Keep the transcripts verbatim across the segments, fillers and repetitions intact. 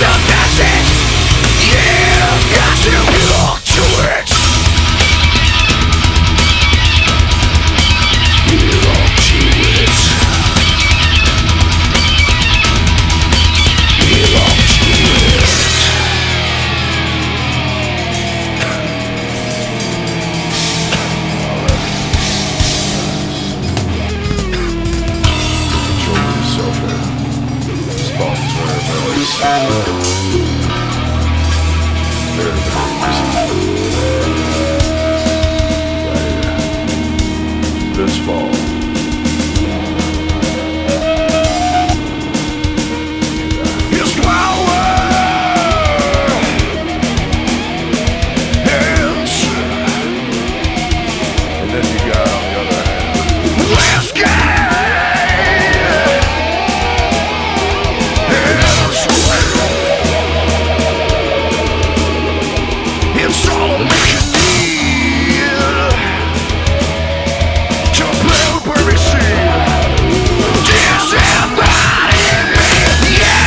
the message. You've got to belong to it. Belong to it. Belong to it. Control yourself there. Response very, very Very, very This fall. His power is, and then you got on the other hand, landscape. It's all a making need to play with perfect scene. Disembodied, yeah.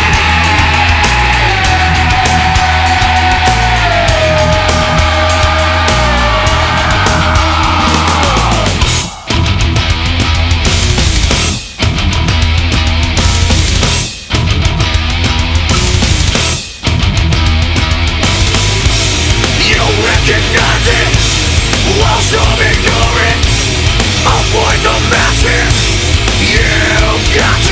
Recognize it, while some ignore it. Avoid the masses. You've got to